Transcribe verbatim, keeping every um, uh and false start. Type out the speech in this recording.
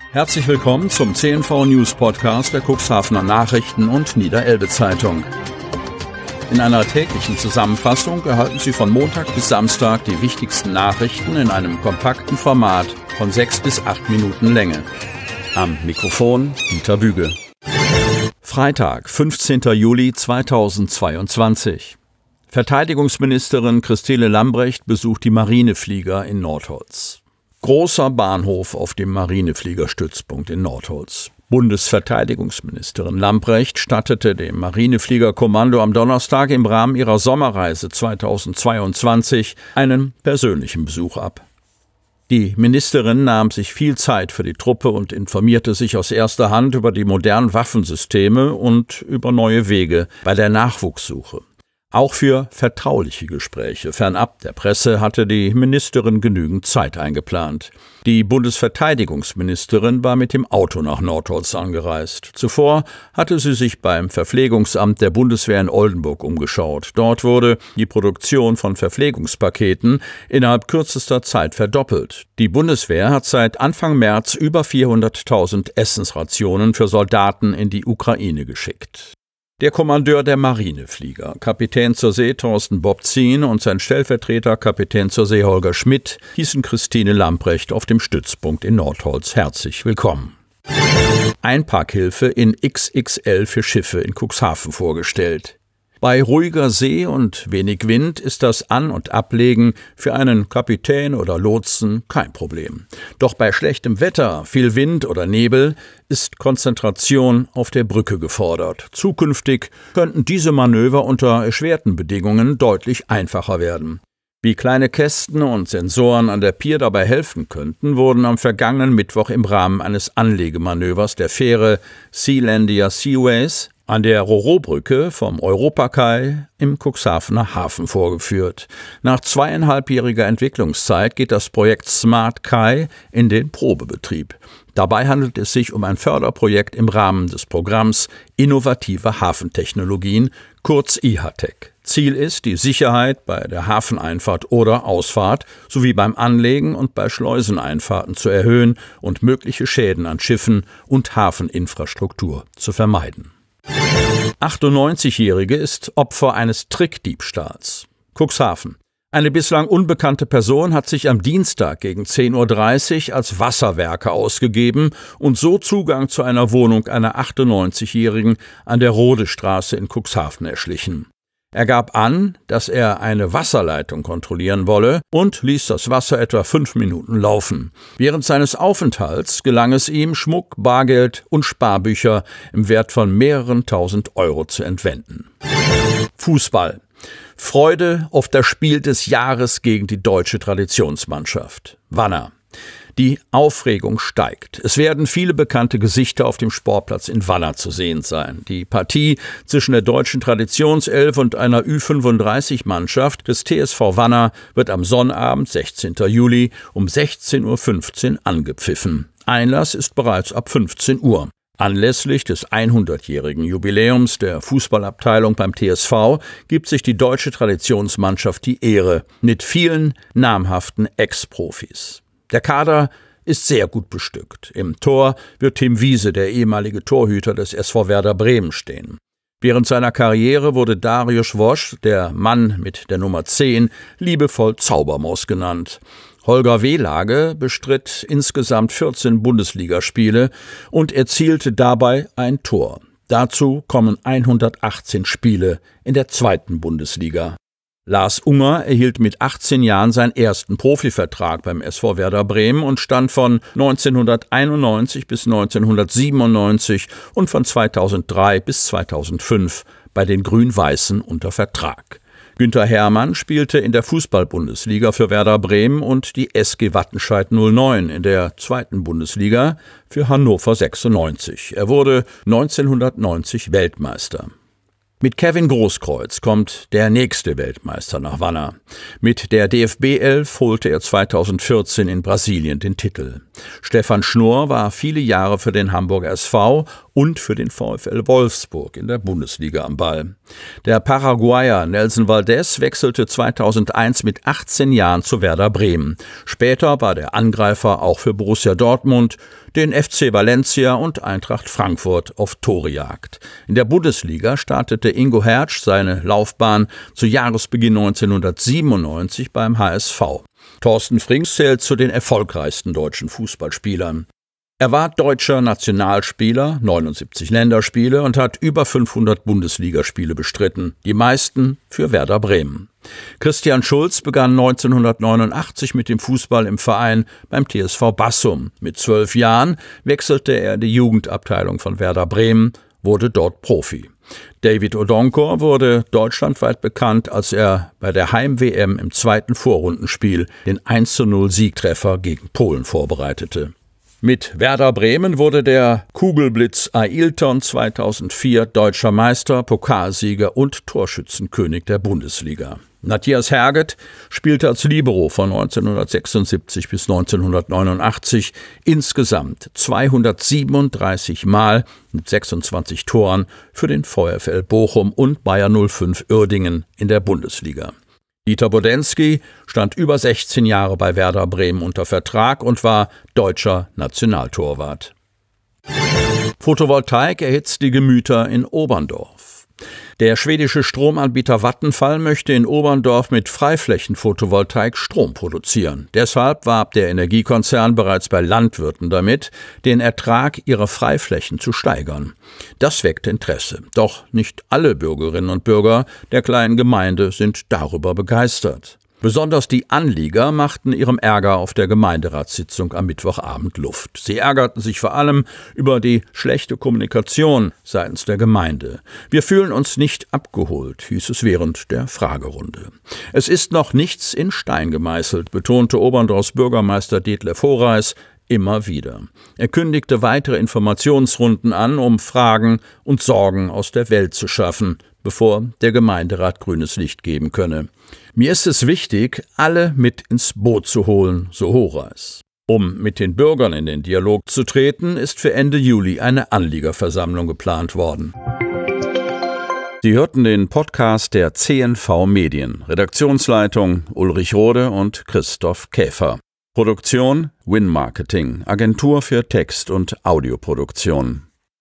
Herzlich willkommen zum C N V News Podcast der Cuxhavener Nachrichten und Niederelbe Zeitung. In einer täglichen Zusammenfassung erhalten Sie von Montag bis Samstag die wichtigsten Nachrichten in einem kompakten Format von sechs bis acht Minuten Länge. Am Mikrofon Dieter Büge. Freitag, fünfzehnter Juli zweitausendzweiundzwanzig. Verteidigungsministerin Christine Lambrecht besucht die Marineflieger in Nordholz. Großer Bahnhof auf dem Marinefliegerstützpunkt in Nordholz. Bundesverteidigungsministerin Lambrecht stattete dem Marinefliegerkommando am Donnerstag im Rahmen ihrer Sommerreise zweitausendzweiundzwanzig einen persönlichen Besuch ab. Die Ministerin nahm sich viel Zeit für die Truppe und informierte sich aus erster Hand über die modernen Waffensysteme und über neue Wege bei der Nachwuchssuche. Auch für vertrauliche Gespräche fernab der Presse hatte die Ministerin genügend Zeit eingeplant. Die Bundesverteidigungsministerin war mit dem Auto nach Nordholz angereist. Zuvor hatte sie sich beim Verpflegungsamt der Bundeswehr in Oldenburg umgeschaut. Dort wurde die Produktion von Verpflegungspaketen innerhalb kürzester Zeit verdoppelt. Die Bundeswehr hat seit Anfang März über vierhunderttausend Essensrationen für Soldaten in die Ukraine geschickt. Der Kommandeur der Marineflieger, Kapitän zur See Thorsten Bobzien und sein Stellvertreter Kapitän zur See Holger Schmidt hießen Christine Lambrecht auf dem Stützpunkt in Nordholz herzlich willkommen. Einparkhilfe in X X L für Schiffe in Cuxhaven vorgestellt. Bei ruhiger See und wenig Wind ist das An- und Ablegen für einen Kapitän oder Lotsen kein Problem. Doch bei schlechtem Wetter, viel Wind oder Nebel ist Konzentration auf der Brücke gefordert. Zukünftig könnten diese Manöver unter erschwerten Bedingungen deutlich einfacher werden. Wie kleine Kästen und Sensoren an der Pier dabei helfen könnten, wurden am vergangenen Mittwoch im Rahmen eines Anlegemanövers der Fähre Sealandia Seaways an der Roro-Brücke vom Europakai im Cuxhavener Hafen vorgeführt. Nach zweieinhalbjähriger Entwicklungszeit geht das Projekt Smart Kai in den Probebetrieb. Dabei handelt es sich um ein Förderprojekt im Rahmen des Programms Innovative Hafentechnologien, kurz I H A T E C. Ziel ist, die Sicherheit bei der Hafeneinfahrt oder Ausfahrt sowie beim Anlegen und bei Schleuseneinfahrten zu erhöhen und mögliche Schäden an Schiffen und Hafeninfrastruktur zu vermeiden. achtundneunzigjährige ist Opfer eines Trickdiebstahls. Cuxhaven. Eine bislang unbekannte Person hat sich am Dienstag gegen zehn Uhr dreißig als Wasserwerker ausgegeben und so Zugang zu einer Wohnung einer achtundneunzigjährigen an der Rodestraße in Cuxhaven erschlichen. Er gab an, dass er eine Wasserleitung kontrollieren wolle und ließ das Wasser etwa fünf Minuten laufen. Während seines Aufenthalts gelang es ihm, Schmuck, Bargeld und Sparbücher im Wert von mehreren tausend Euro zu entwenden. Fußball. Freude auf das Spiel des Jahres gegen die deutsche Traditionsmannschaft. Wanner. Die Aufregung steigt. Es werden viele bekannte Gesichter auf dem Sportplatz in Wanner zu sehen sein. Die Partie zwischen der deutschen Traditionself und einer Ü fünfunddreißig-Mannschaft des T S V Wanner wird am Sonnabend, sechzehnter Juli, um sechzehn Uhr fünfzehn angepfiffen. Einlass ist bereits ab fünfzehn Uhr. Anlässlich des hundertjährigen Jubiläums der Fußballabteilung beim T S V gibt sich die deutsche Traditionsmannschaft die Ehre mit vielen namhaften Ex-Profis. Der Kader ist sehr gut bestückt. Im Tor wird Tim Wiese, der ehemalige Torhüter des S V Werder Bremen, stehen. Während seiner Karriere wurde Dariusz Wosch, der Mann mit der Nummer zehn, liebevoll Zaubermaus genannt. Holger Wehlage bestritt insgesamt vierzehn Bundesligaspiele und erzielte dabei ein Tor. Dazu kommen hundertachtzehn Spiele in der zweiten Bundesliga. Lars Unger erhielt mit achtzehn Jahren seinen ersten Profivertrag beim S V Werder Bremen und stand von neunzehnhunderteinundneunzig bis neunzehnhundertsiebenundneunzig und von zweitausenddrei bis zweitausendfünf bei den Grün-Weißen unter Vertrag. Günter Hermann spielte in der Fußball-Bundesliga für Werder Bremen und die S G Wattenscheid null neun in der zweiten Bundesliga für Hannover sechsundneunzig. Er wurde neunzehnhundertneunzig Weltmeister. Mit Kevin Großkreuz kommt der nächste Weltmeister nach Wanner. Mit der D F B elf holte er zweitausendvierzehn in Brasilien den Titel. Stefan Schnorr war viele Jahre für den Hamburger S V und für den VfL Wolfsburg in der Bundesliga am Ball. Der Paraguayer Nelson Valdez wechselte zweitausendeins mit achtzehn Jahren zu Werder Bremen. Später war der Angreifer auch für Borussia Dortmund, den F C Valencia und Eintracht Frankfurt auf Torejagd. In der Bundesliga startete Ingo Hertzsch seine Laufbahn zu Jahresbeginn neunzehnhundertsiebenundneunzig beim H S V. Thorsten Frings zählt zu den erfolgreichsten deutschen Fußballspielern. Er war deutscher Nationalspieler, neunundsiebzig Länderspiele und hat über fünfhundert Bundesligaspiele bestritten, die meisten für Werder Bremen. Christian Schulz begann neunzehnhundertneunundachtzig mit dem Fußball im Verein beim T S V Bassum. Mit zwölf Jahren wechselte er in die Jugendabteilung von Werder Bremen, wurde dort Profi. David Odonkor wurde deutschlandweit bekannt, als er bei der Heim-W M im zweiten Vorrundenspiel den eins zu null Siegtreffer gegen Polen vorbereitete. Mit Werder Bremen wurde der Kugelblitz Ailton zweitausendvier deutscher Meister, Pokalsieger und Torschützenkönig der Bundesliga. Matthias Herget spielte als Libero von neunzehnhundertsechsundsiebzig bis neunzehnhundertneunundachtzig insgesamt zweihundertsiebenunddreißig Mal mit sechsundzwanzig Toren für den VfL Bochum und Bayer null fünf Uerdingen in der Bundesliga. Dieter Bodensky stand über sechzehn Jahre bei Werder Bremen unter Vertrag und war deutscher Nationaltorwart. Photovoltaik erhitzt die Gemüter in Oberndorf. Der schwedische Stromanbieter Vattenfall möchte in Oberndorf mit Freiflächen-Photovoltaik Strom produzieren. Deshalb warb der Energiekonzern bereits bei Landwirten damit, den Ertrag ihrer Freiflächen zu steigern. Das weckt Interesse. Doch nicht alle Bürgerinnen und Bürger der kleinen Gemeinde sind darüber begeistert. Besonders die Anlieger machten ihrem Ärger auf der Gemeinderatssitzung am Mittwochabend Luft. Sie ärgerten sich vor allem über die schlechte Kommunikation seitens der Gemeinde. Wir fühlen uns nicht abgeholt, hieß es während der Fragerunde. Es ist noch nichts in Stein gemeißelt, betonte Oberndorfs Bürgermeister Detlef Horeis immer wieder. Er kündigte weitere Informationsrunden an, um Fragen und Sorgen aus der Welt zu schaffen, bevor der Gemeinderat grünes Licht geben könne. Mir ist es wichtig, alle mit ins Boot zu holen, so Horeis. Um mit den Bürgern in den Dialog zu treten, ist für Ende Juli eine Anliegerversammlung geplant worden. Sie hörten den Podcast der C N V Medien. Redaktionsleitung Ulrich Rode und Christoph Käfer. Produktion Win Marketing, Agentur für Text- und Audioproduktion.